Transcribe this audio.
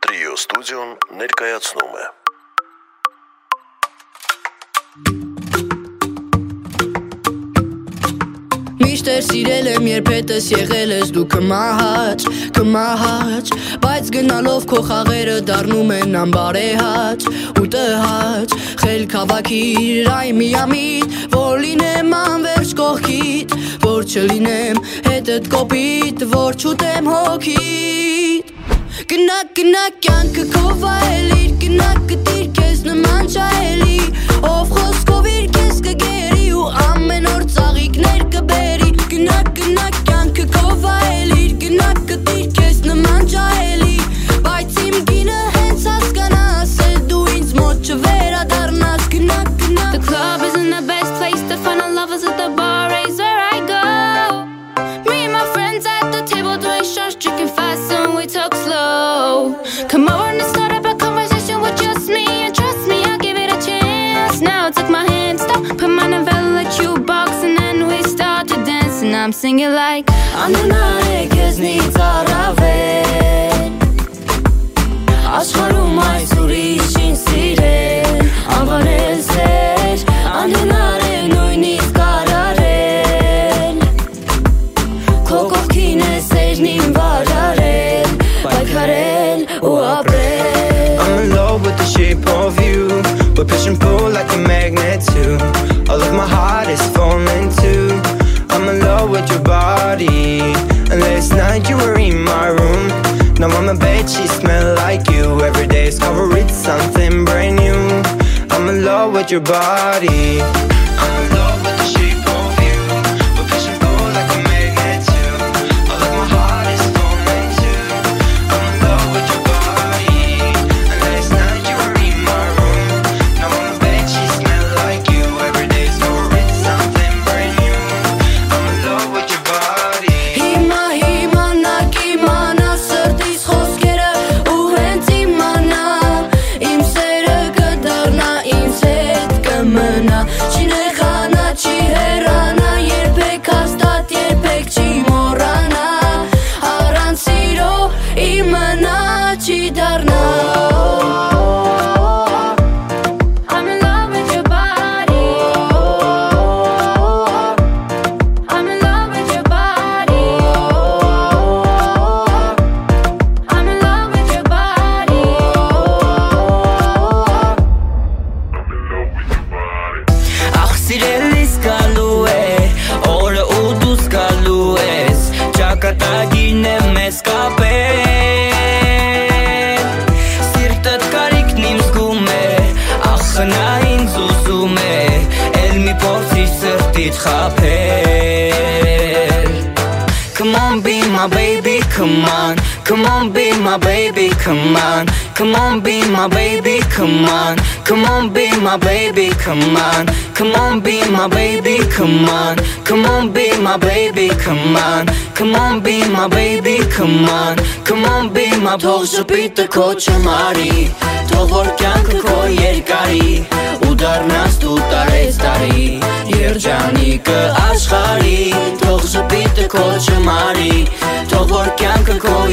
Trio Studio-ն ներկայացնում է Միշտ էր սիրել եմ, երբ հետս եղել ես դու կմահաճ, բայց գնալով քո խաղերը դառնում են անբարեհաճ ու տհաճ Խելք հավաքիր այ միամիտ, որ լինեմ անվերջ կողքիդ, որ չլինեմ հետդ կոպիտ, որ չուտեմ հոգիդ Գնա կյանքը քո վայելիր, գնա կտիր քեզ նման չայելի, ով խոսքով իր քեզ կգերի ու ամեն օր ծաղիկներ կբերի Գնա կյանքը քո վայելիր, գնա կտիր քեզ նման չայելի, բայց իմ գինը հենց հասկանաս, էլ դու ինձ մոտ չվերադառնաս Գնա The club isn't the best place to find our lovers at the bar is where I go Me and my friends at the table doing shots, drinking fast and we talk slow Come over and start up a conversation with just me And trust me, I'll give it a chance Now take my hand, stop, put my novella like jukebox And then we start to dance And I'm singing like Անունարե քեզնից առավել Աշխարհում այս ուրիշին սիրել Անվանել սեր Անհնար է նույնիսկ արարել Քո կողքին է սերն իմ վարարել Պայքարել ու ապրել I'm in love with the shape of you We push and pull like a magnet too All of my heart is falling too I'm in love with your body And last night you were in my room Now on my bed she smell like you Every day is covered with something brand new I'm in love with your body I'm in love with the shape of you We push and pull like a magnet too All of my heart is falling too I'm in love with your body And last night you were in my room Now on my bed she smell like you Every day is covered with something brand new I'm in love with your body Հիմա նա կիմանա սրտիս խոսքերը ու հենց իմանա Իմ սերը կդառնա ինձ հետ կմնա Չի նեղանա, չի հեռանա, երբեք հաստատ, երբեք չի մոռանա Առանց սիրո իմնա չի դառնա I'm in love with your body I'm in love with your body I'm in love with your body Ախ սիրելիս գալու է Օրը ու դուս գալու ես Ճակատագին է մեզ կապել Սիրտըտ կարիքն իմ զգում է Ախ խնա ինձ ուզում է Էլ մի փորձիր սրտիդ խաբել Come on be my baby, come on Come on be my baby, come on Come on be my baby, come on Come on be my baby, come on Come on be my baby, come on Come on be my baby, come on Come on be my baby, come on Come on be my Թող շպիտը քո չմարի Թող որ կյանքը քո երկարի Ու դառնաս դու տարեց տարի Երջանիկը աշխարհի Թող շպիտը քո չմարի Թող որ կյանքը քո